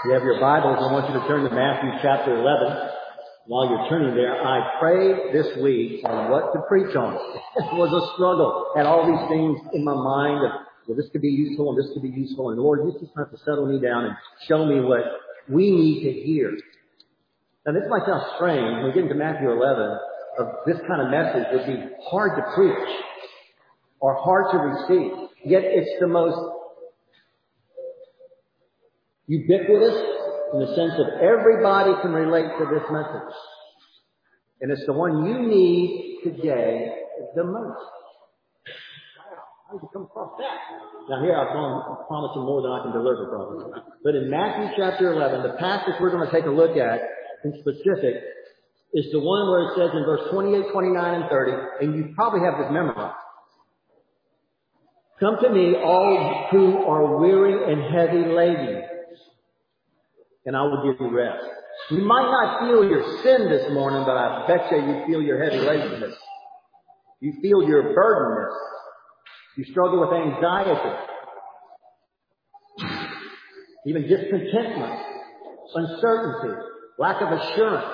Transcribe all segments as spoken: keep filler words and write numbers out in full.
you have your Bibles, I want you to turn to Matthew chapter eleven. While you're turning there, I prayed this week on what to preach on. It was a struggle. Had all these things in my mind of, well, this could be useful and this could be useful. And Lord, you just have to settle me down and show me what we need to hear. Now, this might sound strange. When we get into Matthew eleven, of this kind of message would be hard to preach or hard to receive. Yet it's the most ubiquitous in the sense that everybody can relate to this message. And it's the one you need today the most. Wow, how did you come across that? Now here I've gone promising more than I can deliver probably. But in Matthew chapter eleven, the passage we're going to take a look at in specific is the one where it says in verse twenty-eight, twenty-nine, and thirty, and you probably have this memorized. Come to me, all who are weary and heavy laden, and I will give you rest. You might not feel your sin this morning, but I bet you you feel your heavy ladenness. You feel your burdenness. You struggle with anxiety, even discontentment, uncertainty, lack of assurance,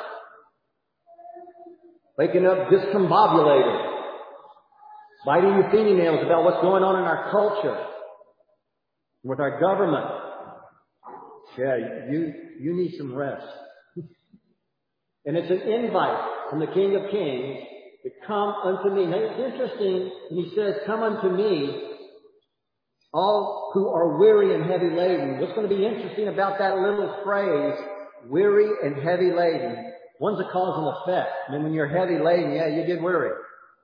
waking up discombobulated, biting your fingernails about what's going on in our culture, with our government. Yeah, you, you need some rest. And it's an invite from the King of Kings to come unto me. Now it's interesting, he says, come unto me, all who are weary and heavy laden. What's going to be interesting about that little phrase, weary and heavy laden? One's a cause and effect. I mean, when you're heavy laden, yeah, you get weary.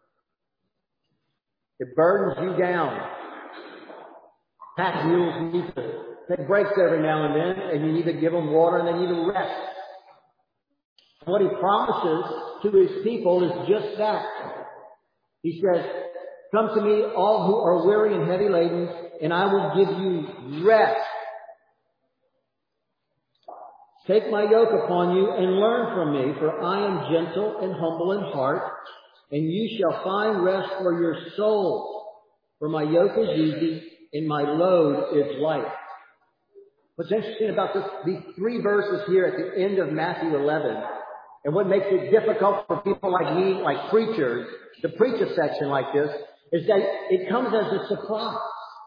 It burdens you down. Pack mules need to take breaks every now and then, and you need to give them water and they need to rest. And what he promises to his people is just that. He says, come to me, all who are weary and heavy laden, and I will give you rest. Take my yoke upon you and learn from me, for I am gentle and humble in heart, and you shall find rest for your souls. For my yoke is easy and my load is light. What's interesting about this, these three verses here at the end of Matthew eleven, and what makes it difficult for people like me, like preachers, to preach a section like this, is that it comes as a surprise.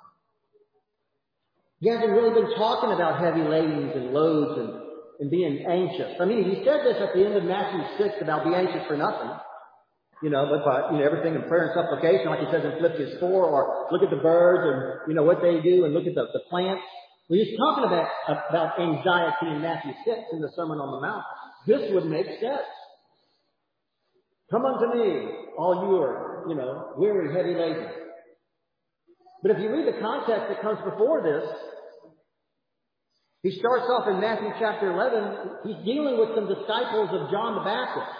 He hasn't really been talking about heavy ladens and loads and, and being anxious. I mean, he said this at the end of Matthew six about be anxious for nothing. You know, but, but, you know, everything in prayer and supplication, like he says in Philippians four, or look at the birds and, you know, what they do, and look at the, the plants. When he's talking about, about anxiety in Matthew six in the Sermon on the Mount, this would make sense. Come unto me, all you are, you know, weary, heavy laden. But if you read the context that comes before this, he starts off in Matthew chapter eleven, he's dealing with some disciples of John the Baptist.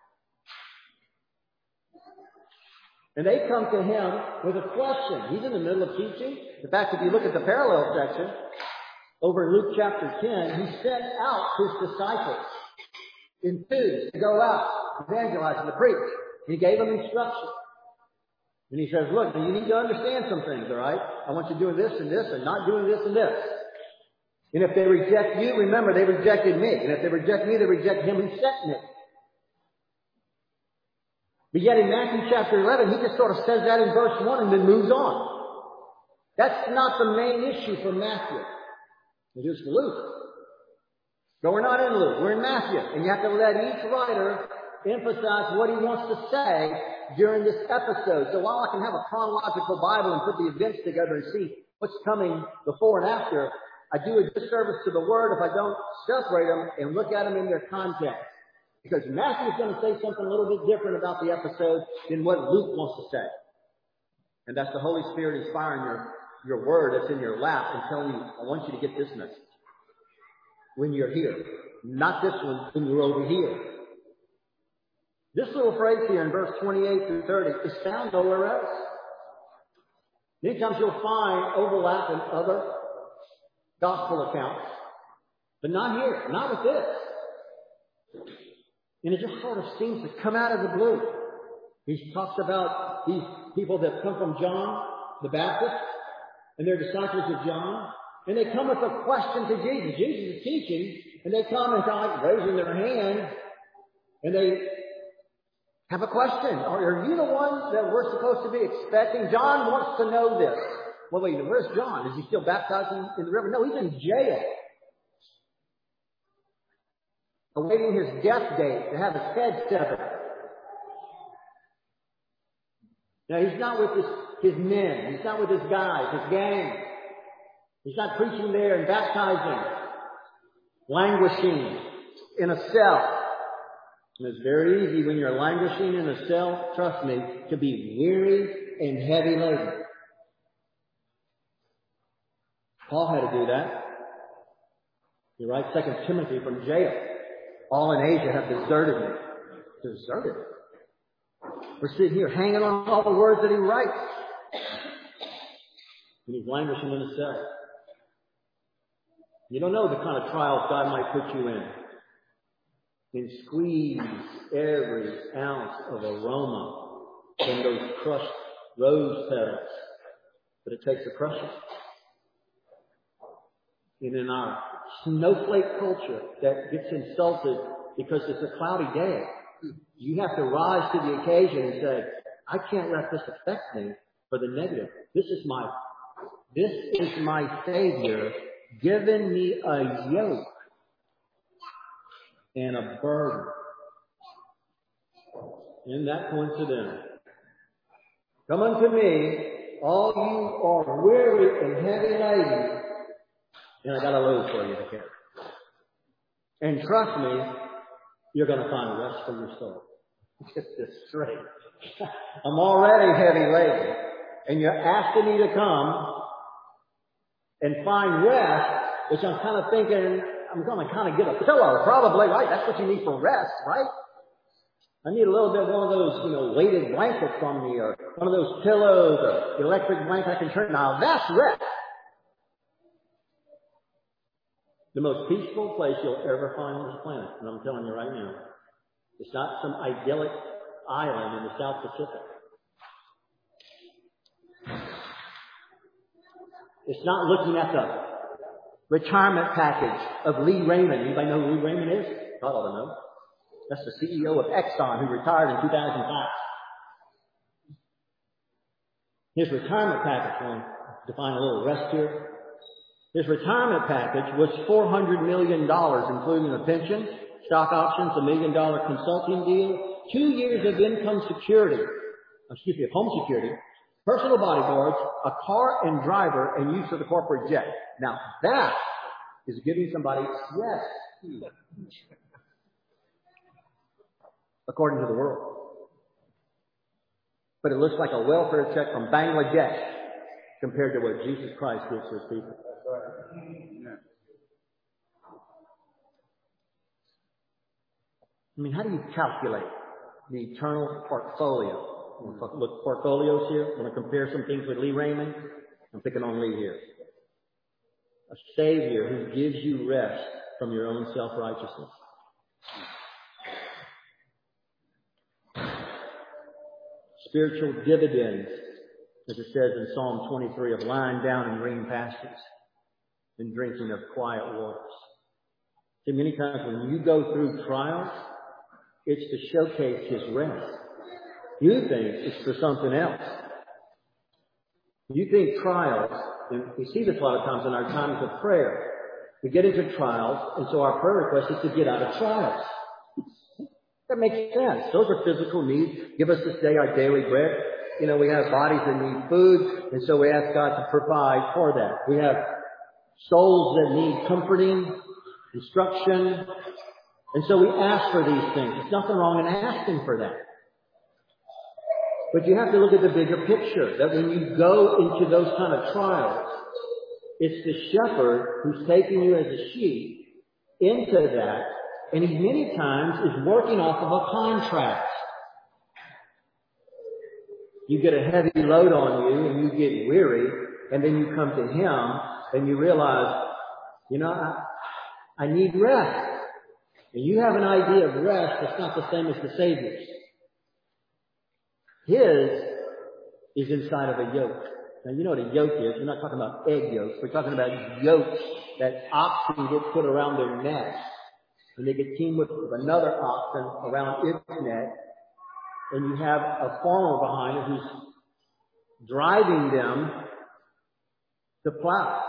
And they come to him with a question. He's in the middle of teaching. In fact, if you look at the parallel section, over in Luke chapter ten, he sent out his disciples in twos to go out, evangelize and to preach. And he gave them instruction. And he says, look, you need to understand some things, all right? I want you doing this and this and not doing this and this. And if they reject you, remember, they rejected me. And if they reject me, they reject him who sent me. But yet in Matthew chapter eleven, he just sort of says that in verse one and then moves on. That's not the main issue for Matthew. It is for Luke. But we're not in Luke. We're in Matthew. And you have to let each writer emphasize what he wants to say during this episode. So while I can have a chronological Bible and put the events together and see what's coming before and after, I do a disservice to the Word if I don't separate them and look at them in their context. Because Matthew's going to say something a little bit different about the episode than what Luke wants to say. And that's the Holy Spirit inspiring your, your word that's in your lap and telling you, I want you to get this message when you're here. Not this one when you're over here. This little phrase here in verse twenty-eight through thirty is found nowhere else. Many times you'll find overlap in other gospel accounts, but not here, not with this. And it just sort of seems to come out of the blue. He talks about these people that come from John the Baptist, and they're disciples of John. And they come with a question to Jesus. Jesus is teaching, and they come and kind of like raising their hand, and they have a question. Are you the one that we're supposed to be expecting? John wants to know this. Well, wait, where's John? Is he still baptizing in the river? No, he's in jail, awaiting his death date to have his head severed. Now, he's not with his, his men. He's not with his guys, his gang. He's not preaching there and baptizing, languishing in a cell. And it's very easy when you're languishing in a cell, trust me, to be weary and heavy laden. Paul had to do that. He writes Second Timothy from jail. All in Asia have deserted me. Deserted me. We're sitting here hanging on all the words that he writes. And he's languishing in a cell. You don't know the kind of trials God might put you in. And squeeze every ounce of aroma from those crushed rose petals that it takes to crush it. And in our snowflake culture that gets insulted because it's a cloudy day, you have to rise to the occasion and say, I can't let this affect me for the negative. This is my, this is my Savior giving me a yoke and a burden. Isn't that coincidental? Come unto me, all you are weary and heavy laden, and I got a load for you to carry. And trust me, you're going to find rest for your soul. Get this straight. I'm already heavy laden, and you're asking me to come and find rest, which I'm kind of thinking, I'm going to kind of get a pillow, probably, right? That's what you need for rest, right? I need a little bit of one of those, you know, weighted blankets from me, or one of those pillows, or electric blanket I can turn. Now, that's rest. The most peaceful place you'll ever find on this planet, and I'm telling you right now. It's not some idyllic island in the South Pacific. It's not looking at the retirement package of Lee Raymond. Anybody know who Lee Raymond is? God ought to know. That's the C E O of Exxon who retired in two thousand five. His retirement package, I want to define a little rest here. His retirement package was four hundred million dollars, including a pension, stock options, a million dollar consulting deal, two years of income security, excuse me, of home security, personal bodyguards, a car and driver, and use of the corporate jet. Now that is giving somebody rest, according to the world. But it looks like a welfare check from Bangladesh compared to what Jesus Christ gives to his people. I mean, how do you calculate the eternal portfolio? We're going to look at portfolios here. We're going to compare some things with Lee Raymond. I'm picking on Lee here. A Savior who gives you rest from your own self-righteousness. Spiritual dividends, as it says in Psalm twenty-three, of lying down in green pastures and drinking of quiet waters. See, many times when you go through trials, it's to showcase His rest. You think it's for something else. You think trials, and we see this a lot of times in our times of prayer. We get into trials, and so our prayer request is to get out of trials. That makes sense. Those are physical needs. Give us this day our daily bread. You know, we have bodies that need food, and so we ask God to provide for that. We have souls that need comforting, instruction, and so we ask for these things. There's nothing wrong in asking for that. But you have to look at the bigger picture, that when you go into those kind of trials, it's the shepherd who's taking you as a sheep into that, and he many times is working off of a contract. You get a heavy load on you and you get weary, and then you come to him and you realize, you know, I, I need rest. And you have an idea of rest that's not the same as the Savior's. His is inside of a yoke Now, you know what a yoke is. We're not talking about egg yolks. We're talking about yokes that oxen get put around their necks. And they get teamed with another oxen around its neck. And you have a farmer behind it who's driving them to plow.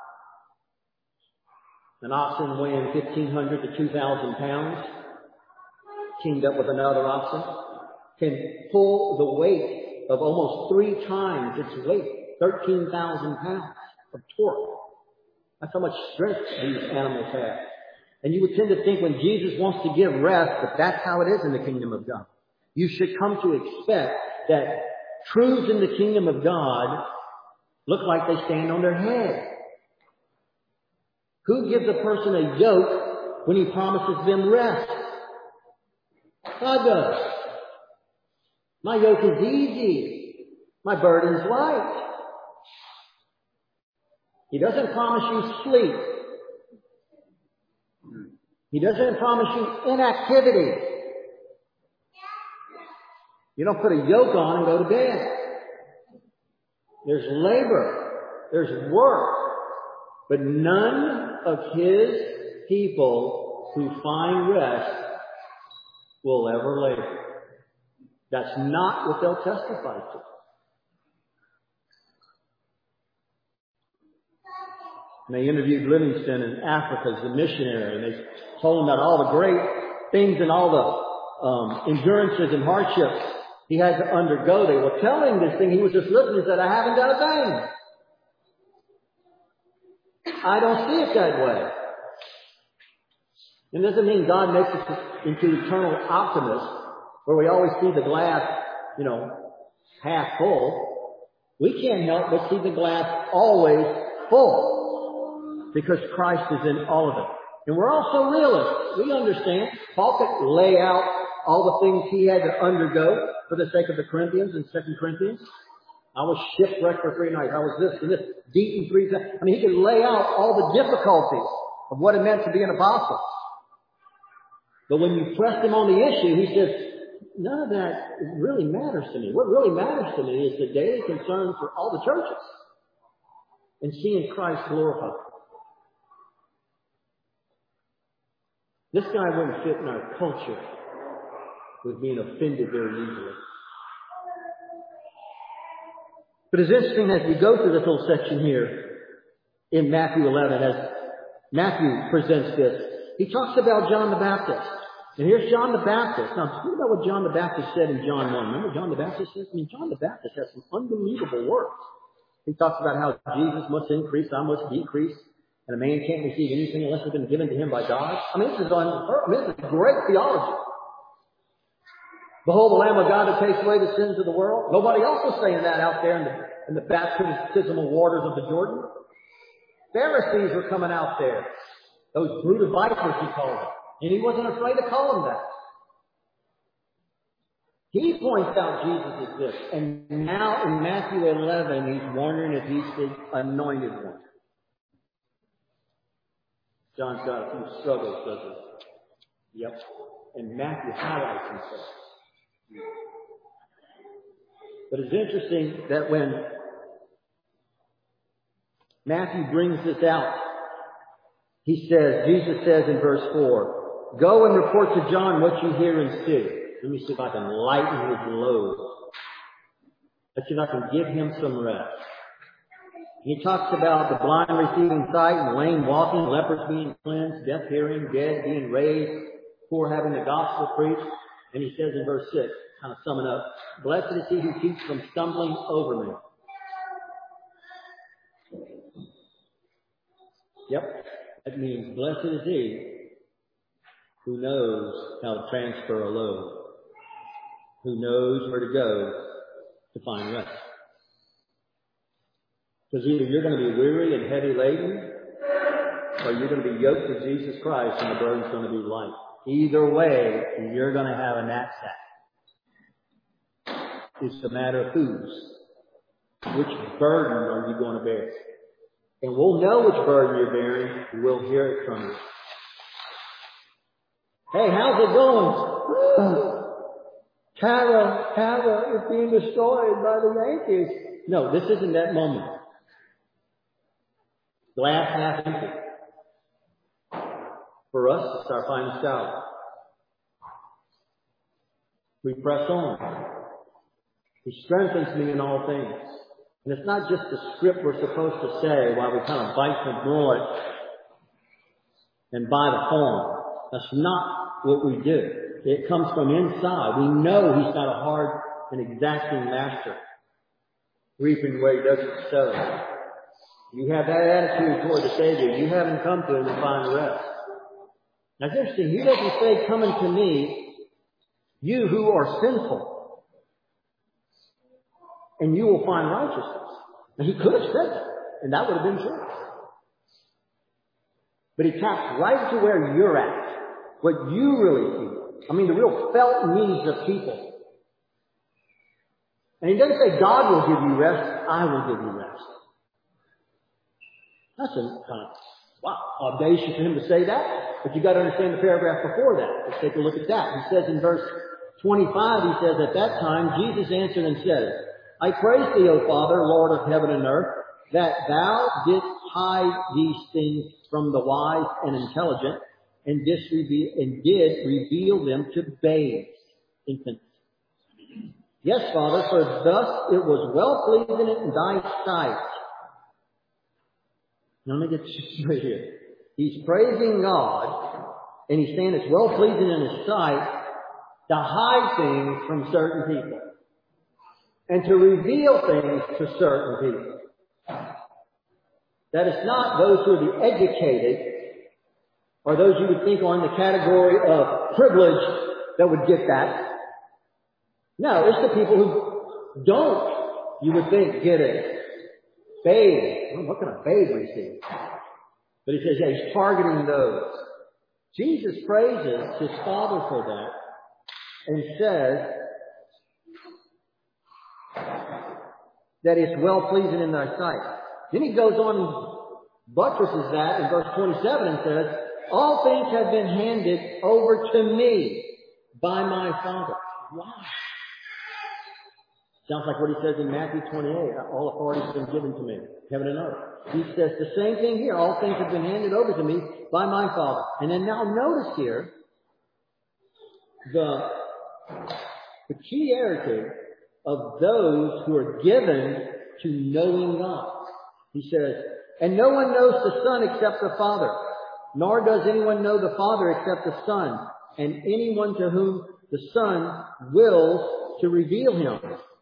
An oxen weighing fifteen hundred to two thousand pounds, teamed up with another oxen, can pull the weight of almost three times its weight, thirteen thousand pounds of torque. That's how much strength these animals have. And you would tend to think when Jesus wants to give rest, that that's how it is in the kingdom of God. You should come to expect that truths in the kingdom of God look like they stand on their head. Who gives a person a yoke when he promises them rest? God does. My yoke is easy. My burden is light. He doesn't promise you sleep. He doesn't promise you inactivity. You don't put a yoke on and go to bed. There's labor. There's work. But none of His people who find rest will ever labor. That's not what they'll testify to. And they interviewed Livingstone in Africa as a missionary, and they told him about all the great things and all the um, endurances and hardships he had to undergo. They were telling this thing. He was just listening and said, I haven't done a thing. I don't see it that way. It doesn't mean God makes us into eternal optimists where we always see the glass, you know, half full. We can't help but see the glass always full because Christ is in all of it. And we're also realists. We understand. Paul could lay out all the things he had to undergo for the sake of the Corinthians in Second Corinthians. I was shipwrecked for three nights. I was this and this, beaten three times. I mean, he could lay out all the difficulties of what it meant to be an apostle. But when you press him on the issue, he says, none of that really matters to me. What really matters to me is the daily concern for all the churches and seeing Christ glorified. This guy wouldn't fit in our culture with being offended very easily. But it's interesting as we go through this little section here in Matthew eleven, as Matthew presents this, he talks about John the Baptist. And here's John the Baptist. Now, think about what John the Baptist said in John one. Remember John the Baptist says? I mean, John the Baptist has some unbelievable words. He talks about how Jesus must increase, I must decrease, and a man can't receive anything unless it's been given to him by God. I mean, this is, on, I mean, this is great theology. Behold the Lamb of God that takes away the sins of the world. Nobody else was saying that out there in the, in the baptismal waters of the Jordan. Pharisees were coming out there. Those brood of vipers, he called them. And he wasn't afraid to call them that. He points out Jesus is this. And now in Matthew eleven, he's wondering if he's the anointed one. John's got a few struggles, doesn't he? Yep. And Matthew highlights himself. But it's interesting that when Matthew brings this out, he says, Jesus says in verse four, go and report to John what you hear and see. Let me see if I can lighten his load. Let's see if I can give him some rest. He talks about the blind receiving sight and lame walking, lepers being cleansed, deaf hearing, dead being raised, poor having the gospel preached. And he says in verse six, kind of summing up, blessed is he who keeps from stumbling over me. Yep. That means blessed is he who knows how to transfer a load, who knows where to go to find rest. Because either you're going to be weary and heavy laden, or you're going to be yoked to Jesus Christ and the burden's going to be light. Either way, you're going to have a knapsack. It's a matter of whose. Which burden are you going to bear? And we'll know which burden you're bearing. We'll hear it from you. Hey, how's it going? Tara, Tara is being destroyed by the Yankees. No, this isn't that moment. Glass half empty. For us, it's our finest hour. We press on. He strengthens me in all things. And it's not just the script we're supposed to say while we kind of bite the bullet and buy the form. That's not what we do. It comes from inside. We know He's not a hard and exacting master. Reaping where He doesn't sow. You have that attitude toward the Savior, you haven't come to Him to find rest. Now it's interesting, He doesn't say, come unto me, you who are sinful, and you will find righteousness. Now He could have said that, and that would have been true. But He taps right to where you're at, what you really feel. I mean, the real felt needs of people. And He doesn't say, God will give you rest, I will give you rest. That's a kind of, wow, audacious for Him to say that. But you got to understand the paragraph before that. Let's take a look at that. He says in verse twenty-five, He says, at that time, Jesus answered and said, I praise Thee, O Father, Lord of heaven and earth, that Thou didst hide these things from the wise and intelligent, and didst reveal, and did reveal them to babes, infants. Yes, Father, for thus it was well pleasing in Thy sight. Now let me get this straight here. He's praising God, and he's saying it's well pleasing in His sight to hide things from certain people and to reveal things to certain people. That it's not those who are the educated or those you would think are in the category of privilege that would get that. No, it's the people who don't, you would think, get it. Babe. Well, what can a babe receive? But He says, yeah, He's targeting those. Jesus praises His Father for that and says that it's well pleasing in Thy sight. Then He goes on and buttresses that in verse twenty-seven and says, all things have been handed over to me by my Father. Wow. Sounds like what He says in Matthew twenty-eight. All authority has been given to me, heaven and earth. He says the same thing here. All things have been handed over to me by my Father. And then now notice here the peculiarity of those who are given to knowing God. He says, and no one knows the Son except the Father, nor does anyone know the Father except the Son, and anyone to whom the Son wills to reveal Him.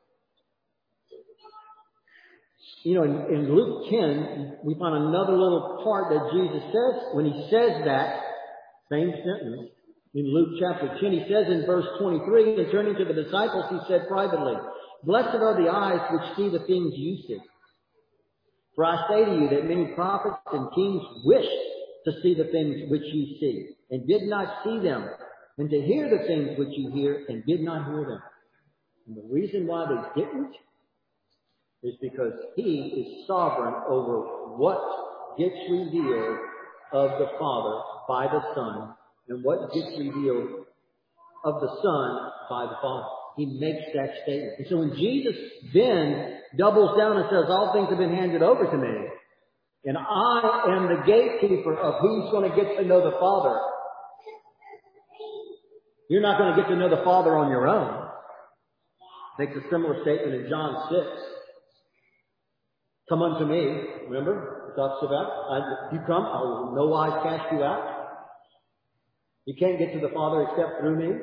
You know, in, in Luke ten, we find another little part that Jesus says. When He says that, same sentence, in Luke chapter ten, He says in verse twenty-three, and turning to the disciples, He said privately, blessed are the eyes which see the things you see. For I say to you that many prophets and kings wished to see the things which you see, and did not see them, and to hear the things which you hear, and did not hear them. And the reason why they didn't is because He is sovereign over what gets revealed of the Father by the Son, and what gets revealed of the Son by the Father. He makes that statement. And so when Jesus then doubles down and says, all things have been handed over to me, and I am the gatekeeper of who's going to get to know the Father, you're not going to get to know the Father on your own. Makes a similar statement in John six. Come unto me, remember? It talks about, I, if you come, I will in no wise cast you out. You can't get to the Father except through me.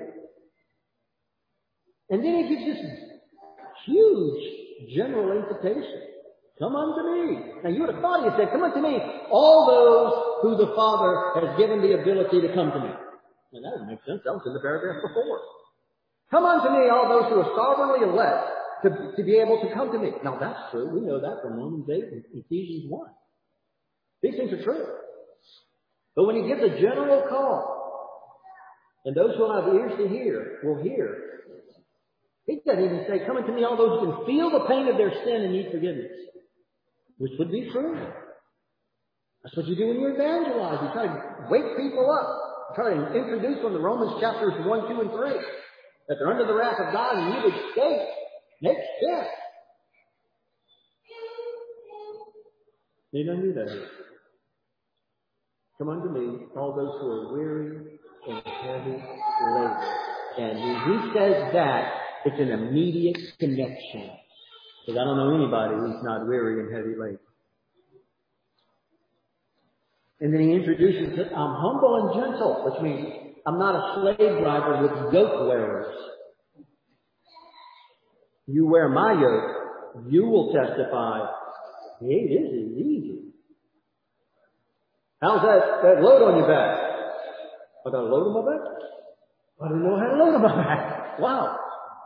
And then He gives this huge general invitation. Come unto me. Now you would have thought He said, come unto me, all those who the Father has given the ability to come to me. And that doesn't make sense. That was in the paragraph before. Come unto me, all those who are sovereignly elect, to, to be able to come to me. Now that's true. We know that from Romans eight and Ephesians one. These things are true. But when He gives a general call, and those who have ears to hear will hear, He doesn't even say, come unto me, all those who can feel the pain of their sin and need forgiveness. Which would be true. That's what you do when you evangelize. You try to wake people up. Try to introduce them to Romans chapters one, two, and three. That they're under the wrath of God and need escape. Makes sense. He doesn't do that. Come unto me, all those who are weary and heavy laden. And when he says that, it's an immediate connection. Because I don't know anybody who's not weary and heavy laden. And then he introduces it, I'm humble and gentle, which means I'm not a slave driver with yoke wearers. You wear my yoke, you will testify, hey, this is easy. How's that, that load on your back? I got a load on my back? I didn't know I had a load on my back. Wow.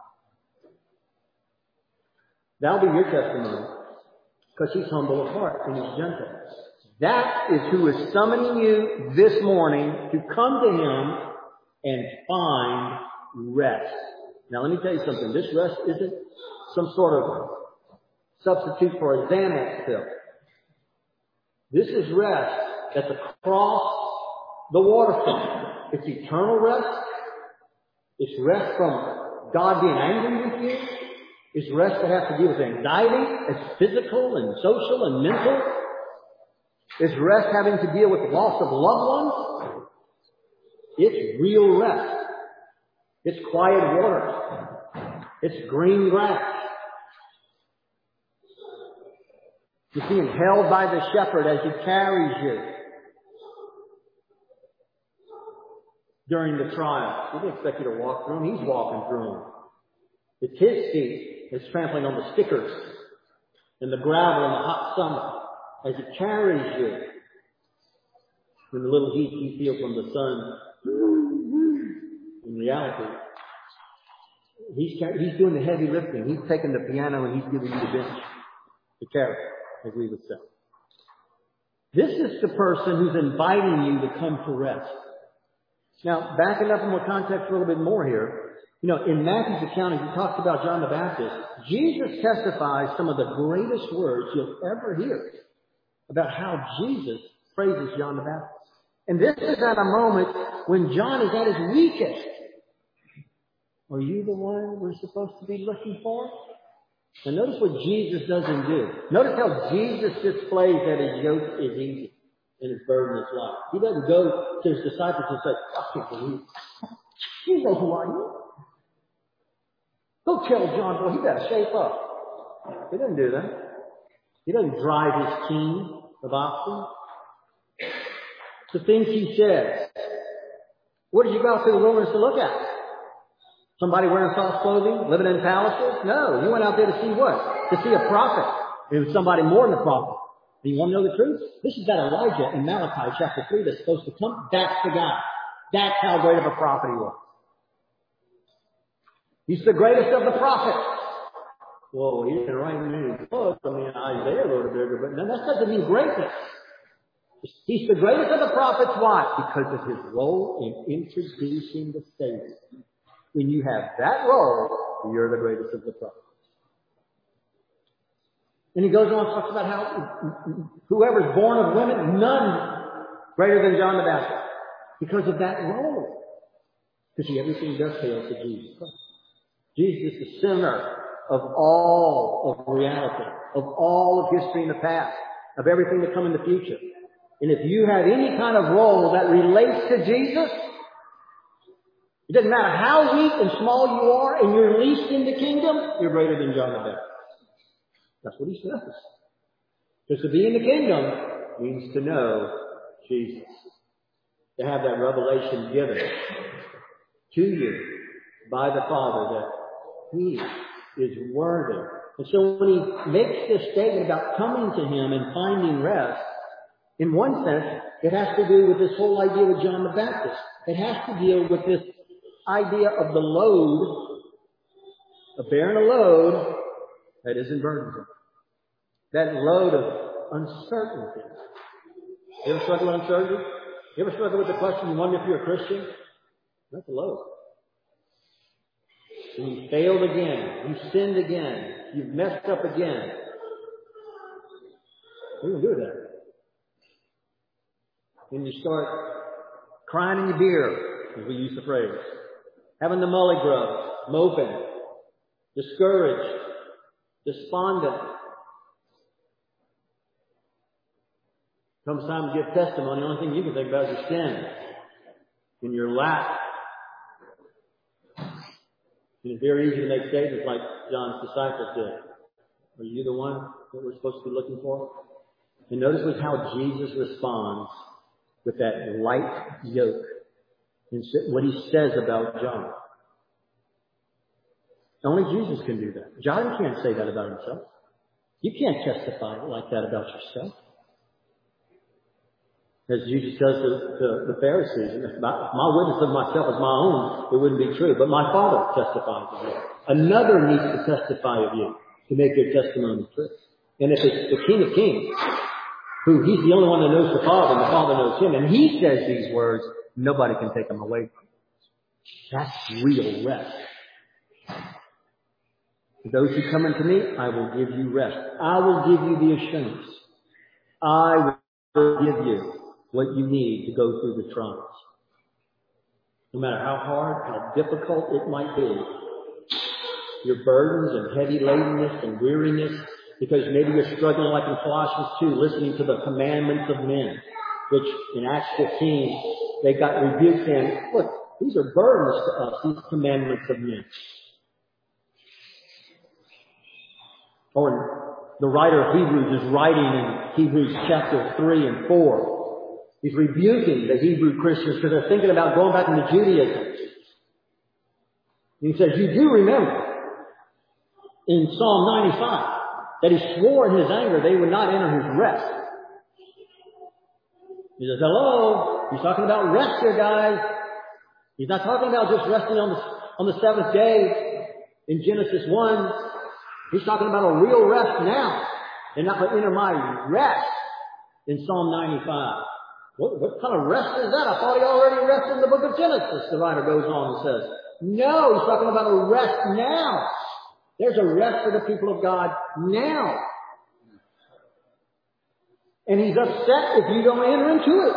That'll be your testimony. Because he's humble of heart and he's gentle. That is who is summoning you this morning to come to him and find rest. Now let me tell you something. This rest isn't some sort of substitute for a Xanax pill. This is rest that's across the waterfront. It's eternal rest. It's rest from God being angry with you. It's rest that has to deal with anxiety. It's physical and social and mental. It's rest having to deal with the loss of loved ones. It's real rest. It's quiet water. It's green grass. You're being held by the shepherd as he carries you during the trial. He didn't expect you to walk through them. He's walking through them. It's his feet that's trampling on the stickers and the gravel in the hot summer as he carries you in the little heat you feel from the sun. In reality, he's, he's doing the heavy lifting. He's taking the piano and he's giving you the bench to carry, as we would say. This is the person who's inviting you to come to rest. Now, backing up in more context a little bit more here, you know, in Matthew's account, as he talks about John the Baptist, Jesus testifies some of the greatest words you'll ever hear about how Jesus praises John the Baptist. And this is at a moment when John is at his weakest. Are you the one we're supposed to be looking for? And notice what Jesus doesn't do. Notice how Jesus displays that his yoke is easy and his burden is light. He doesn't go to his disciples and say, I can't believe it. You know who I am. Go tell John, boy, he better shape up. He doesn't do that. He doesn't drive his team of oxen. The things he says. What did you go out to the wilderness to look at? Somebody wearing soft clothing, living in palaces? No, you went out there to see what? To see a prophet. It was somebody more than a prophet. Do you want to know the truth? This is that Elijah in Malachi chapter three that's supposed to come. That's the guy. That's how great of a prophet he was. He's the greatest of the prophets. Well, he didn't write many books. I mean, Isaiah wrote a bigger, but no, that doesn't mean greatness. He's the greatest of the prophets. Why? Because of his role in introducing the Savior. When you have that role, you're the greatest of the prophets. And he goes on and talks about how whoever's born of women, none greater than John the Baptist. Because of that role. Because see, everything does hail to Jesus Christ. Jesus is the center of all of reality, of all of history in the past, of everything to come in the future. And if you have any kind of role that relates to Jesus, it doesn't matter how weak and small you are and you're least in the kingdom, you're greater than John the Baptist. That's what he says. Because to be in the kingdom means to know Jesus. To have that revelation given to you by the Father that he is worthy. And so when he makes this statement about coming to him and finding rest, in one sense, it has to do with this whole idea with John the Baptist. It has to deal with this idea of the load, of bearing a load that isn't burdensome. That load of uncertainty. You ever struggle with uncertainty? You ever struggle with the question, you wonder if you're a Christian? That's a load. And you failed again. You sinned again. You've messed up again. What are you going to do with that? When you start crying in your beer, as we use the phrase, having the mully grub, moping, discouraged, despondent. Comes time to give testimony, the only thing you can think about is your sin and your lack. And it's very easy to make statements like John's disciples did. Are you the one that we're supposed to be looking for? And notice with how Jesus responds with that light yoke and what he says about John. Only Jesus can do that. John can't say that about himself. You can't testify like that about yourself. As Jesus says to, to the Pharisees, if my, if my witness of myself is my own, it wouldn't be true. But my Father testifies of you. Another needs to testify of you to make your testimony true. And if it's the King of Kings, who he's the only one that knows the Father, and the Father knows him, and he says these words, nobody can take them away from him. That's real rest. Those who come unto me, I will give you rest. I will give you the assurance. I will give you what you need to go through the trials. No matter how hard, how difficult it might be, your burdens and heavy ladenness and weariness, because maybe you're struggling like in Colossians two, listening to the commandments of men, which in Acts fifteen, they got rebuked saying, look, these are burdens to us, these commandments of men. Or the writer of Hebrews is writing in Hebrews chapter three and four. He's rebuking the Hebrew Christians because they're thinking about going back into Judaism. And he says, you do remember in Psalm ninety-five that he swore in his anger they would not enter his rest. He says, hello, he's talking about rest here, guys. He's not talking about just resting on the, on the seventh day in Genesis one. He's talking about a real rest now. They're not going to enter my rest in Psalm ninety-five. What, what kind of rest is that? I thought he already rested in the book of Genesis, the writer goes on and says. No, he's talking about a rest now. There's a rest for the people of God now. And he's upset if you don't enter into it.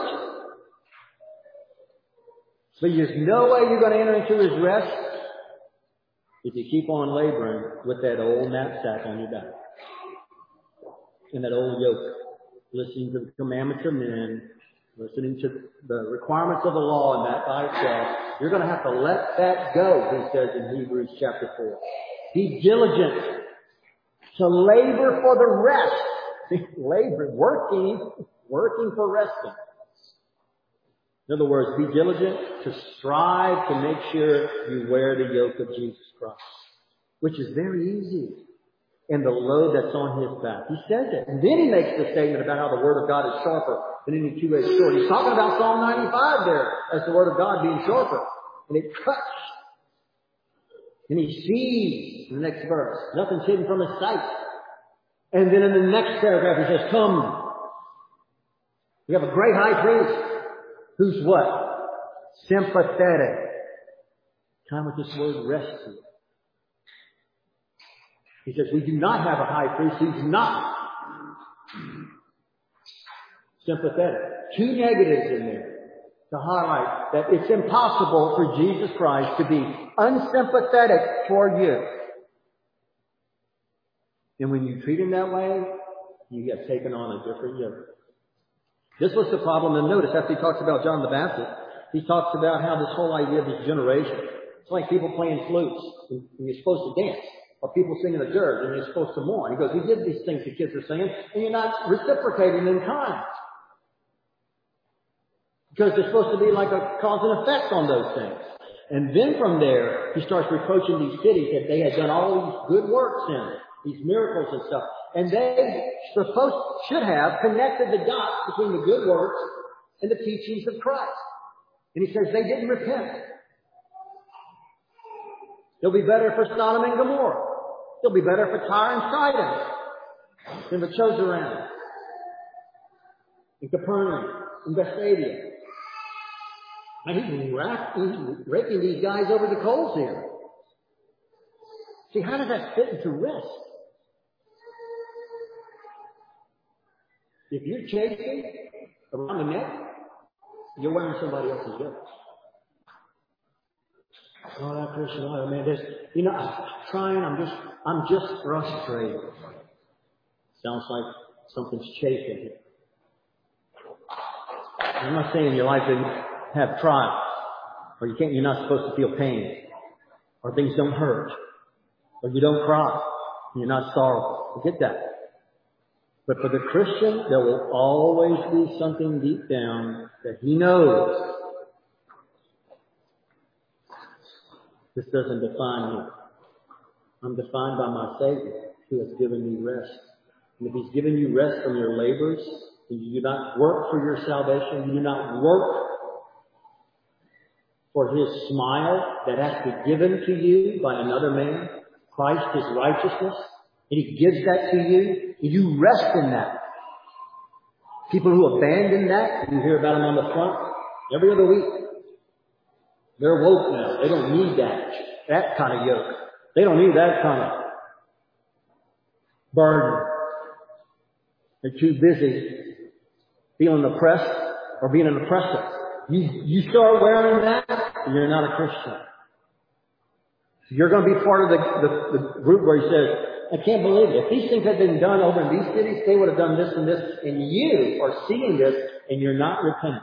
So there's no way you're going to enter into his rest if you keep on laboring with that old knapsack on your back. And that old yoke. Listening to the commandments of men. Listening to the requirements of the law and that by itself. You're going to have to let that go, he says in Hebrews chapter four. Be diligent to labor for the rest. Labor, working, working for resting. In other words, be diligent to strive to make sure you wear the yoke of Jesus Christ, which is very easy, and the load that's on his back. He says it. And then he makes the statement about how the Word of God is sharper than any two-edged sword. He's talking about Psalm ninety-five there as the Word of God being sharper. And it cuts. And he sees in the next verse. Nothing's hidden from his sight. And then in the next paragraph he says, come. We have a great high priest. Who's what? Sympathetic. Time with this word rescue. He says, we do not have a high priest who's not sympathetic. Two negatives in there to highlight that it's impossible for Jesus Christ to be unsympathetic toward you. And when you treat him that way, you get taken on a different yoke. This was the problem. And notice after he talks about John the Baptist, he talks about how this whole idea of this generation. It's like people playing flutes and you're supposed to dance. Or people singing a dirge and you're supposed to mourn. He goes, we did these things the kids are singing and you're not reciprocating in kind. Because they're supposed to be like a cause and effect on those things. And then from there, he starts reproaching these cities that they had done all these good works in, these miracles and stuff. And they supposed, should have connected the dots between the good works and the teachings of Christ. And he says they didn't repent. It'll be better for Sodom and Gomorrah. It'll be better for Tyre and Sidon than the chose around. In Capernaum, in Bethsaida. And he's, rack, he's raking these guys over the coals here. See, how does that fit into rest? If you're chasing around the neck, you're wearing somebody else's yoke. Oh, that Christian life, man, there's, you know, I'm trying, I'm just, I'm just frustrated. Sounds like something's chafing here. I'm not saying your life didn't have trials, or you can't, you're not supposed to feel pain, or things don't hurt, or you don't cry, and you're not sorrowful. Forget that. But for the Christian, there will always be something deep down that he knows. This doesn't define me. I'm defined by my Savior, who has given me rest. And if He's given you rest from your labors, and you do not work for your salvation, you do not work for His smile that has to be given to you by another man, Christ, His righteousness, and He gives that to you, and you rest in that. People who abandon that, you hear about them on the front every other week. They're woke now. They don't need that, that kind of yoke. They don't need that kind of burden. They're too busy feeling oppressed or being an oppressor. You, you start wearing that, you're not a Christian. You're going to be part of the, the, the group where He says, I can't believe it. If these things had been done over in these cities, they would have done this and this, and you are seeing this, and you're not repentant.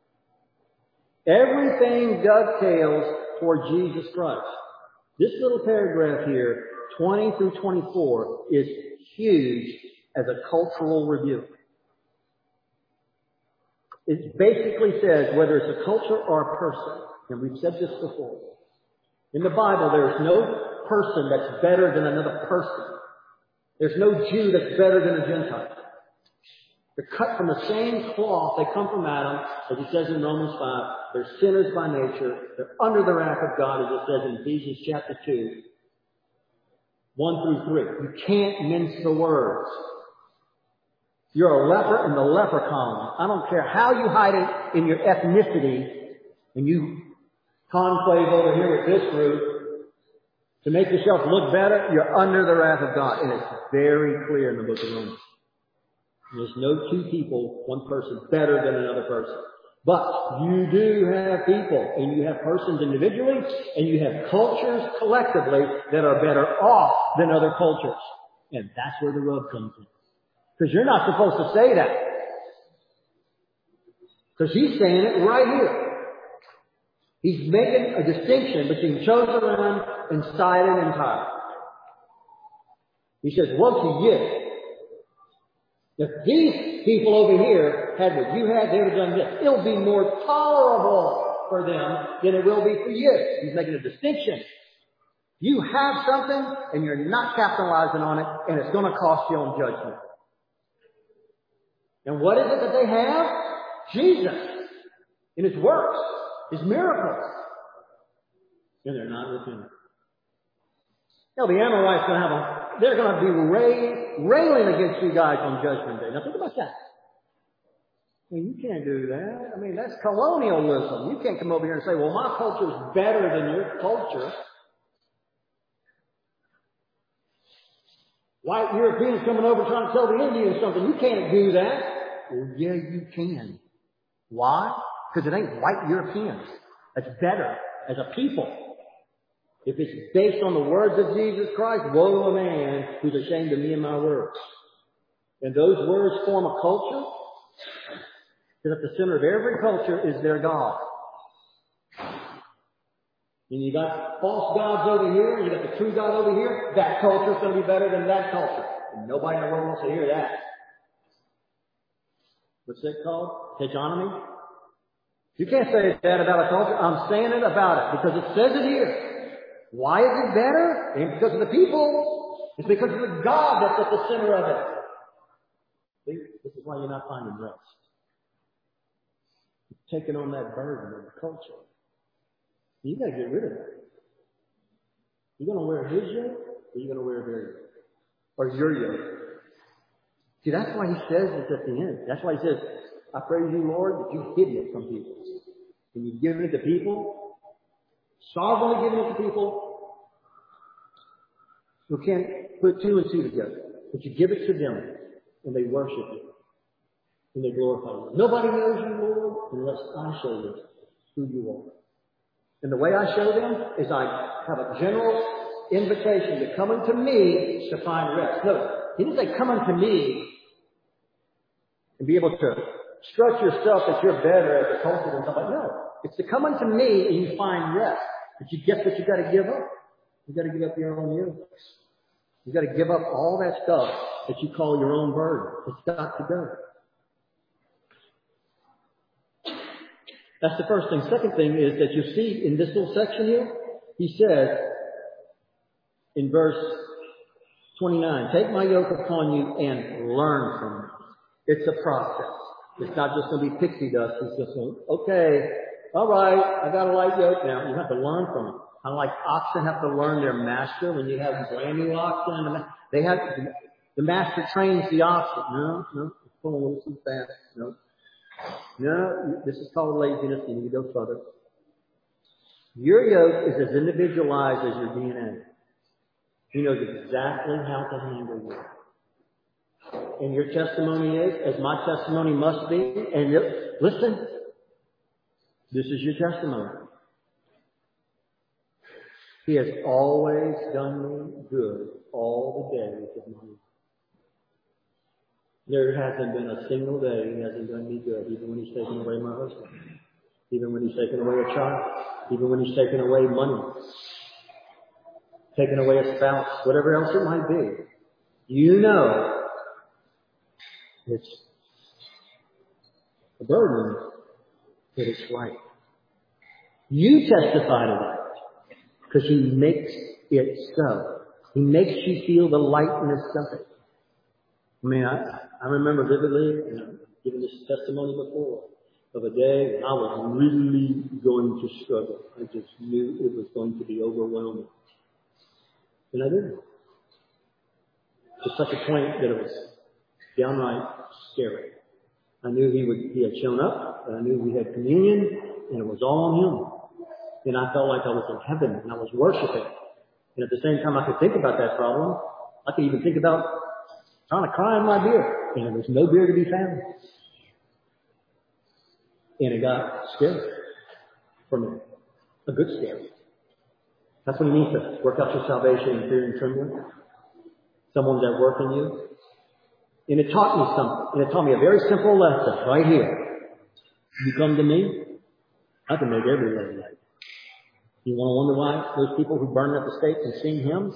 Everything dovetails toward Jesus Christ. This little paragraph here, twenty through twenty-four, is huge as a cultural review. It basically says whether it's a culture or a person, and we've said this before. In the Bible, there is no person that's better than another person. There's no Jew that's better than a Gentile. They're cut from the same cloth. They come from Adam, as it says in Romans five. They're sinners by nature. They're under the wrath of God, as it says in Ephesians chapter two, one through three. You can't mince the words. You're a leper in the leper colony. I don't care how you hide it in your ethnicity, and you conclave over here with this group to make yourself look better. You're under the wrath of God, and it's very clear in the book of Romans. There's no two people, one person, better than another person. But you do have people, and you have persons individually, and you have cultures collectively that are better off than other cultures. And that's where the rub comes in. Because you're not supposed to say that. Because He's saying it right here. He's making a distinction between chosen one and Sidon and Tyre. He says, woe to you. If these people over here had what you had, they would have done this. It'll be more tolerable for them than it will be for you. He's making a distinction. You have something, and you're not capitalizing on it, and it's going to cost you on judgment. And what is it that they have? Jesus. In His works. His miracles. And they're not repentant. Now the Amorites going to have a, they're going to be rail, railing against you guys on Judgment Day. Now think about that. I mean, you can't do that. I mean, that's colonialism. You can't come over here and say, well, my culture is better than your culture. White Europeans coming over trying to tell the Indians something. You can't do that. Well, yeah, you can. Why? Because it ain't white Europeans. That's better as a people. If it's based on the words of Jesus Christ, woe to a man who's ashamed of me and my words. And those words form a culture. Because at the center of every culture is their God. And you got false gods over here, and you got the true God over here. That culture's going to be better than that culture. And nobody in the world wants to hear that. What's that called? Hegemony? You can't say that about a culture. I'm saying it about it because it says it here. Why is it better? It ain't because of the people. It's because of the God that's at the center of it. See? This is why you're not finding rest. You're taking on that burden of the culture. You got to get rid of it. You're going to wear His yoke, or you're going to wear their yoke, or your yoke. See, that's why He says it's at the end. That's why He says, I praise you, Lord, that you've hidden it from people. And you've given it to people, sovereignly given it to people who can't put two and two together. But you give it to them, and they worship you, and they glorify you. Nobody knows you, Lord, unless I show them who you are. And the way I show them is I have a general invitation to come unto me to find rest. No, He didn't say come unto me and be able to strut yourself that you're better at the culture than somebody. No. It's to come unto me and you find rest. But you guess what you got to give up? You got to give up your own yokes. You got to give up all that stuff that you call your own burden. It's got to go. That's the first thing. Second thing is that you see in this little section here, he says in verse twenty-nine, take my yoke upon you and learn from me. It's a process. It's not just going to be pixie dust. It's just going, okay, all right, I got a light yoke now. You have to learn from it. Kind of like oxen have to learn their master. When you have brand new oxen, they have, the master trains the oxen. No, no, it's going a little too fast. No. No, this is called laziness. You need to go further. Your yoke is as individualized as your D N A. He knows exactly how to handle you. And your testimony is, as my testimony must be, and it, listen, this is your testimony. He has always done me good all the days of my life. There hasn't been a single day he hasn't done me good, even when he's taken away my husband, even when he's taken away a child, even when he's taken away money, taken away a spouse, whatever else it might be. You know it's a burden, but it's right. You testify to that because he makes it so. He makes you feel the lightness of it. I mean, I, I remember vividly, and I've given this testimony before, of a day when I was really going to struggle. I just knew it was going to be overwhelming. And I did. To such a point that it was downright scary. I knew he would, he had shown up, and I knew we had communion, and it was all on him. And I felt like I was in heaven, and I was worshiping. And at the same time I could think about that problem, I could even think about trying to cry in my beer, and there was no beer to be found. And it got scary for me. A good scary. That's what he means to work out your salvation in fear and trembling. Someone's at work in you. And it taught me something. And it taught me a very simple lesson right here. You come to me, I can make every lady like you. You want to wonder why those people who burn at the stake can sing hymns?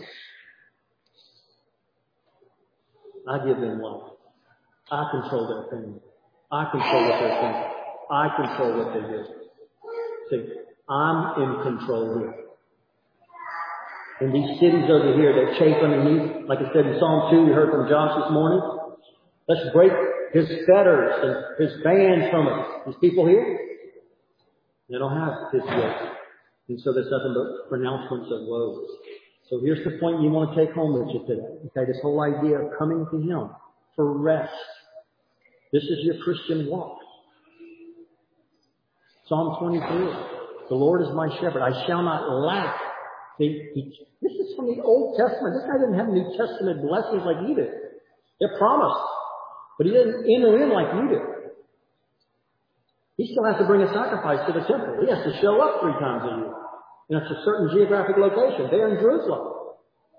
I give them life. I control their opinion. I control what they're thinking. I control what they do. See, I'm in control here. In these cities over here that chafe underneath, like I said in Psalm two, you heard from Josh this morning, let's break his fetters and his bands from us. These people here, they don't have his yoke. And so there's nothing but pronouncements of woes. So here's the point you want to take home with you today. Okay, this whole idea of coming to him for rest. This is your Christian walk. Psalm twenty-three. The Lord is my shepherd. I shall not lack. See, he, this is from the Old Testament. This guy didn't have New Testament blessings like you did. They're promised. But he didn't enter in like you did. He still has to bring a sacrifice to the temple. He has to show up three times a year. And it's a certain geographic location. There in Jerusalem.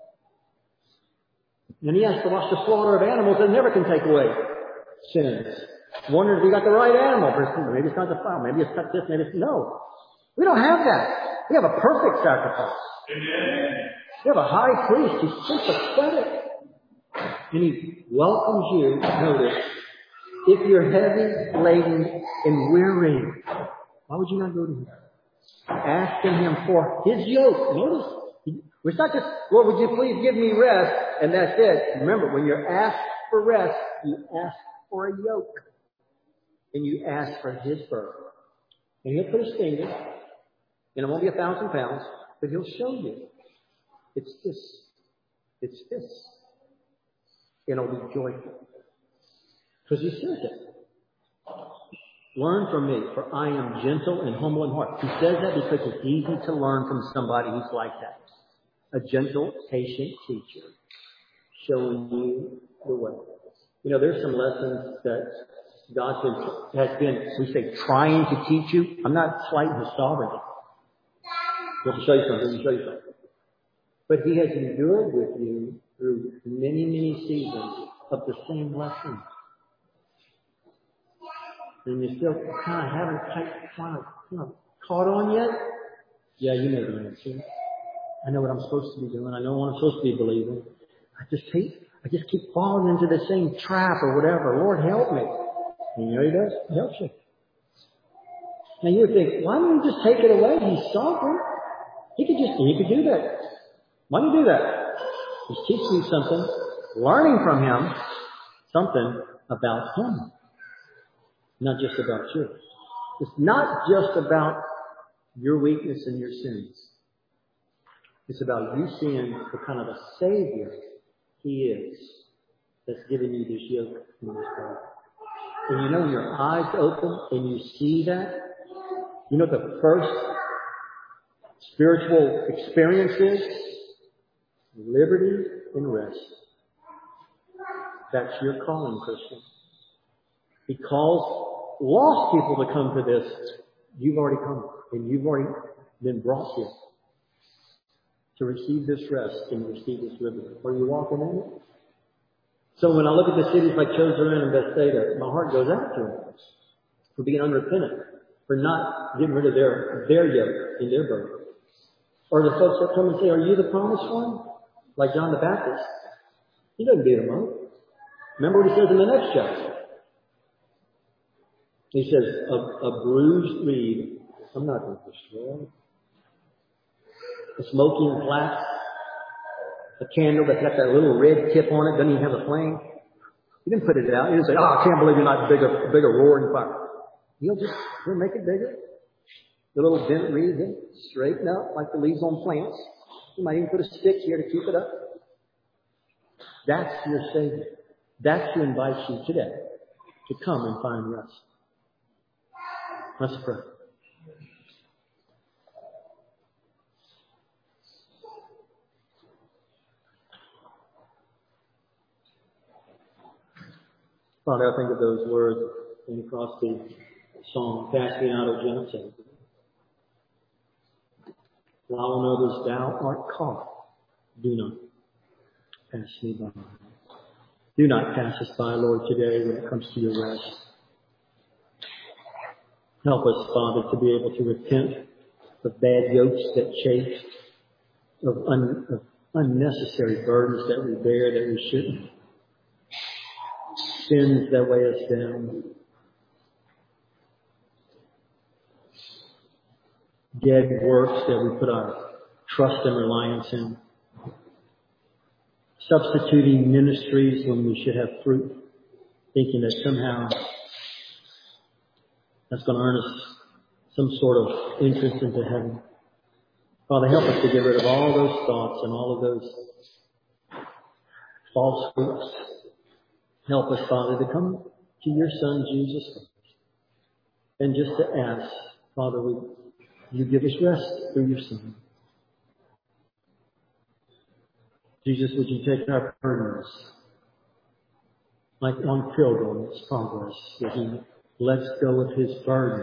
And he has to watch the slaughter of animals that never can take away sins. Wonder if he got the right animal. Maybe it's not the fowl. Maybe it's not this. Maybe it's no. We don't have that. We have a perfect sacrifice. We have a high priest who's sympathetic. And he welcomes you, notice, if you're heavy, laden, and weary. Why would you not go to him? Asking him for his yoke. Notice, it's not just, Lord, would you please give me rest? And that's it. Remember, when you're asked for rest, you ask for a yoke. And you ask for his burden. And he'll put his finger, and it won't be a thousand pounds, but he'll show you. It's this. It's this. And it'll be joyful. Because he says it. Learn from me, for I am gentle and humble in heart. He says that because it's easy to learn from somebody who's like that. A gentle, patient teacher showing you the way. You know, there's some lessons that God has been, we say, trying to teach you. I'm not slighting his sovereignty. Let me show you something. Let me show you something. But he has endured with you through many, many seasons of the same lesson. and you still kind of haven't kind of, kind of caught on yet, yeah, you know the answer. I know what I'm supposed to be doing. I know what I'm supposed to be believing. I just hate, I just keep falling into the same trap or whatever. Lord, help me. And you know He does? He helps you. Now you would think, why don't you just take it away? He's sovereign. He could just, He could do that. Why don't you do that? He's teaching you something, learning from Him something about Him. Not just about you. It's not just about your weakness and your sins. It's about you seeing the kind of a Savior He is that's giving you this yoke and this burden. And you know when your eyes open and you see that, you know what the first spiritual experience is? Liberty and rest. That's your calling, Christian. He calls lost people to come to this. You've already come and you've already been brought here to receive this rest and receive this liberty. Are you walking in it? So when I look at the cities like Chosin and Bethsaida, my heart goes out to them for being unrepentant, for not getting rid of their, their yoke and their burden. Or the folks that come and say, are you the promised one? Like John the Baptist. He doesn't beat them up. Remember what he says in the next chapter. He says, a, a bruised reed, I'm not going to destroy. A smoking flax, a candle that's got that little red tip on it, doesn't even have a flame. He didn't put it out. He didn't say, oh, I can't believe you're not bigger, bigger roaring fire. He'll just, he'll make it bigger. The little bent reed, then straighten up like the leaves on plants. You might even put a stick here to keep it up. That's your Savior. That's who invites you today to come and find rest. Let's pray. Father, I think of those words in across the song, "Cast me out, O gentle Savior. While on others thou art caught, do not pass me by." Do not pass us by, Lord, today when it comes to your rest. Help us, Father, to be able to repent of bad yokes that chafe, of, un, of unnecessary burdens that we bear that we shouldn't, sins that weigh us down, dead works that we put our trust and reliance in, substituting ministries when we should have fruit, thinking that somehow that's going to earn us some sort of entrance into heaven. Father, help us to get rid of all those thoughts and all of those false hopes. Help us, Father, to come to your Son, Jesus Christ, and just to ask, Father, would you give us rest through your Son? Jesus, would you take our burdens like on Pilgrim's Progress, that he lets go of his burden.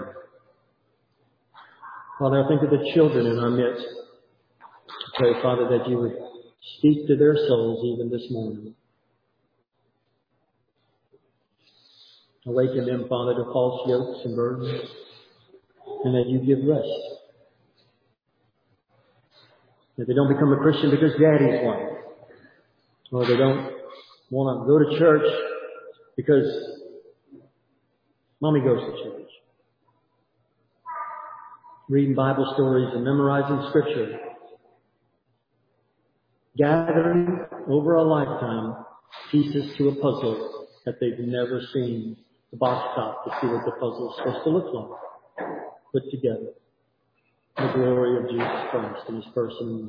Father, I think of the children in our midst. I pray, Father, that you would speak to their souls even this morning. Awaken them, Father, to false yokes and burdens, and that you give rest. That they don't become a Christian because daddy's one. Or they don't want to go to church because mommy goes to church. Reading Bible stories and memorizing scripture. Gathering over a lifetime pieces to a puzzle that they've never seen the box top to see what the puzzle is supposed to look like. Put together. The glory of Jesus Christ and his person.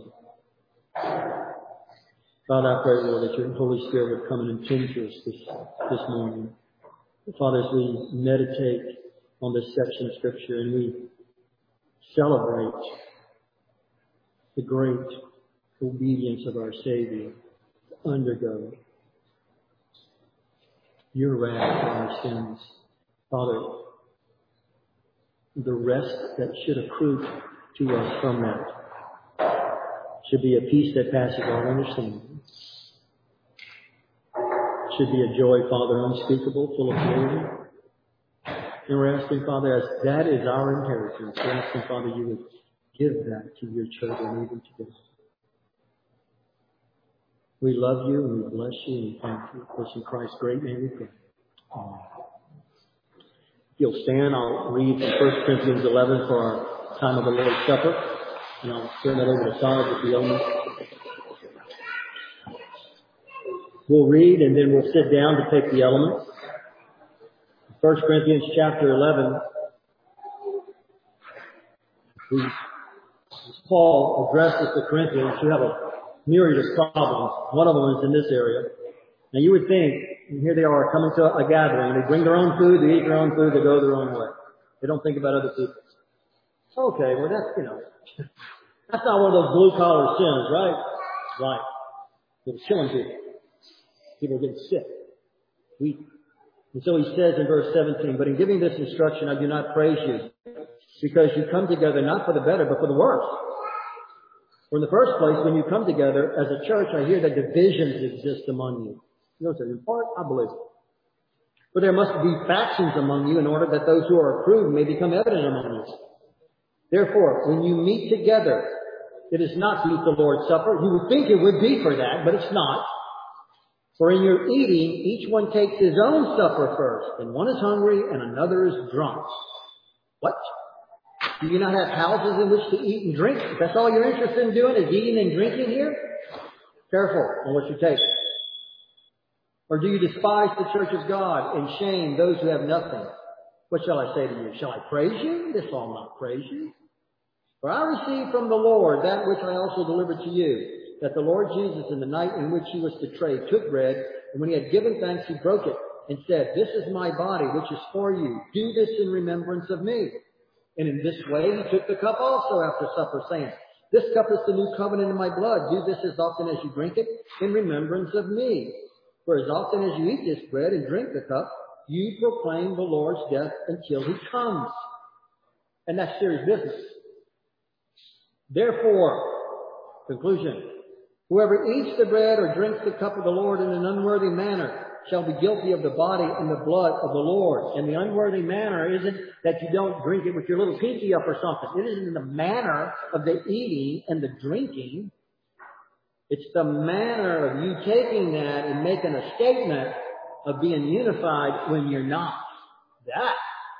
Father, I pray, Lord, that your Holy Spirit would come and attend to us this, this morning. Father, as we meditate on this section of Scripture and we celebrate the great obedience of our Savior to undergo your wrath for our sins. Father, the rest that should accrue to us from that should be a peace that passes all understanding. Should be a joy, Father, unspeakable, full of glory. And we're asking, Father, as that is our inheritance, we're asking, Father, you would give that to your children even today. We love you and we bless you and we thank you. For in Christ's great name we pray. Amen. If you'll stand, I'll read from First Corinthians eleven for our time of the Lord's Supper. And I'll turn that over to Todd with the elements. We'll read and then we'll sit down to take the elements. First Corinthians chapter eleven. Paul addresses the Corinthians who have a myriad of problems. One of them is in this area. Now you would think, and here they are coming to a gathering, they bring their own food, they eat their own food, they go their own way. They don't think about other people. Okay, well that's, you know, that's not one of those blue collar sins, right? Right. They're killing people. People are getting sick, weak. And so he says in verse seventeen, but in giving this instruction I do not praise you, because you come together not for the better, but for the worse. For in the first place, when you come together as a church, I hear that divisions exist among you. You know, so in part, I believe it. For there must be factions among you in order that those who are approved may become evident among you. Therefore, when you meet together, it is not to eat the Lord's Supper. You would think it would be for that, but it's not. For in your eating, each one takes his own supper first, and one is hungry and another is drunk. What? Do you not have houses in which to eat and drink? If that's all you're interested in doing is eating and drinking here? Careful on what you take. Or do you despise the church of God and shame those who have nothing? What shall I say to you? Shall I praise you? This will not praise you. For I received from the Lord that which I also delivered to you, that the Lord Jesus in the night in which he was betrayed took bread, and when he had given thanks he broke it and said, this is my body which is for you. Do this in remembrance of me. And in this way he took the cup also after supper, saying, this cup is the new covenant in my blood. Do this as often as you drink it in remembrance of me. For as often as you eat this bread and drink the cup, you proclaim the Lord's death until he comes. And that's serious business. Therefore, conclusion, whoever eats the bread or drinks the cup of the Lord in an unworthy manner shall be guilty of the body and the blood of the Lord. And the unworthy manner isn't that you don't drink it with your little pinky up or something. It isn't the manner of the eating and the drinking. It's the manner of you taking that and making a statement of being unified when you're not. That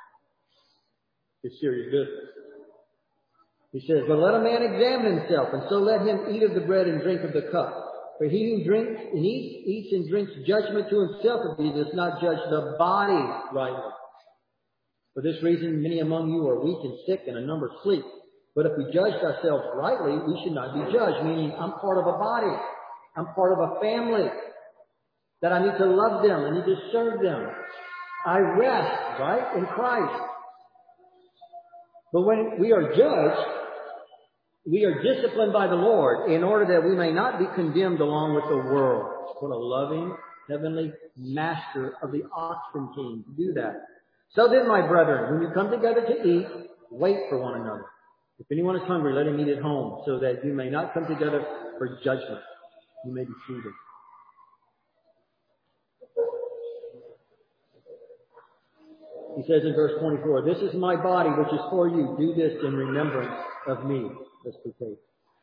is serious business. He says, but let a man examine himself, and so let him eat of the bread and drink of the cup. For he who drinks and eats, eats and drinks judgment to himself if he does not judge the body rightly. For this reason, many among you are weak and sick, and a number sleep. But if we judged ourselves rightly, we should not be judged, meaning I'm part of a body. I'm part of a family. That I need to love them. I need to serve them. I rest, right, in Christ. But when we are judged, we are disciplined by the Lord in order that we may not be condemned along with the world. What a loving, heavenly master of the oxen king to do that. So then, my brethren, when you come together to eat, wait for one another. If anyone is hungry, let him eat at home, so that you may not come together for judgment. You may be seated. He says in verse twenty-four, this is my body which is for you. Do this in remembrance of me. Let's partake.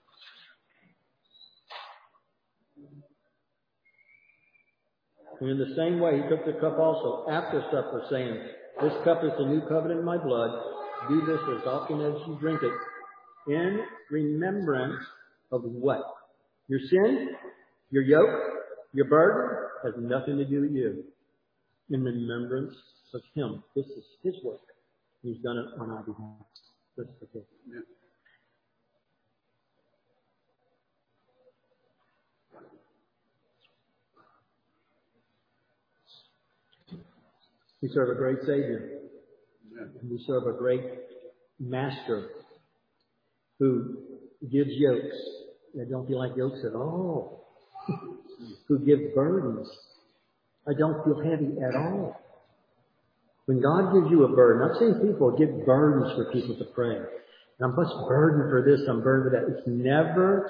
And in the same way, he took the cup also after supper, saying, this cup is the new covenant in my blood. Do this as often as you drink it in remembrance of what? Your sin, your yoke, your burden has nothing to do with you. In remembrance of him. This is his work. He's done it on our behalf. Let's partake. Yeah. We serve a great Savior. And we serve a great Master who gives yokes that don't feel like yokes at all. Who gives burdens that don't feel heavy at all. When God gives you a burden, I've seen people give burdens for people to pray. And I'm just burdened for this, I'm burdened for that. It's never,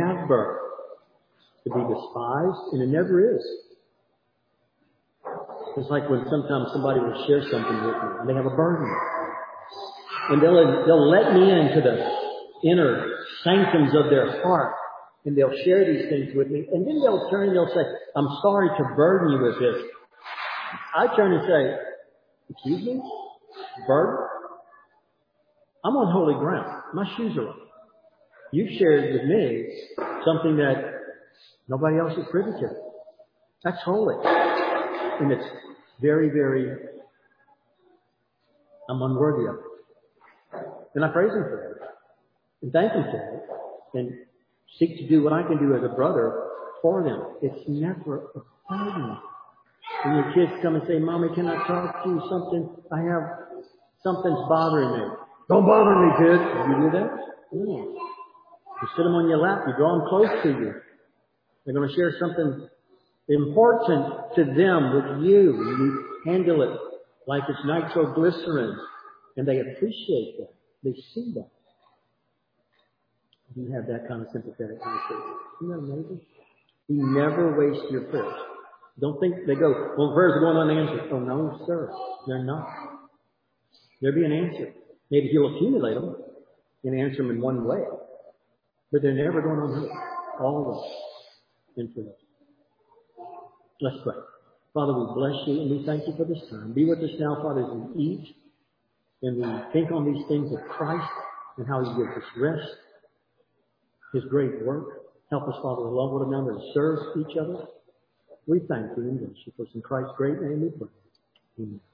never to be despised, and it never is. It's like when sometimes somebody will share something with me and they have a burden. And they'll, they'll let me into the inner sanctums of their heart. And they'll share these things with me. And then they'll turn and they'll say, I'm sorry to burden you with this. I turn and say, excuse me? Burden? I'm on holy ground. My shoes are on. You've shared with me something that nobody else is privy to. That's holy. And it's very, very, I'm unworthy of it. And I praise Him for it. And thank Him for it. And seek to do what I can do as a brother for them. It's never a burden. When your kids come and say, Mommy, can I talk to you something? I have, something's bothering me. Don't bother me, kid. Did you do that? No. You sit them on your lap. You draw them close to you. They're going to share something important to them with you. And you handle it like it's nitroglycerin. And they appreciate that. They see that. You have that kind of sympathetic conversation. Isn't that amazing? You never waste your prayers. Don't think they go, well, prayers are going unanswered. Oh, no, sir. They're not. There'll be an answer. Maybe He'll accumulate them and answer them in one way. But they're never going unheard. Always infinite. Let's pray. Father, we bless You and we thank You for this time. Be with us now, Father, as we eat and we think on these things of Christ and how He gives us rest. His great work. Help us, Father, to love one another and serve each other. We thank You and bless You. For in Christ's great name we pray. Amen.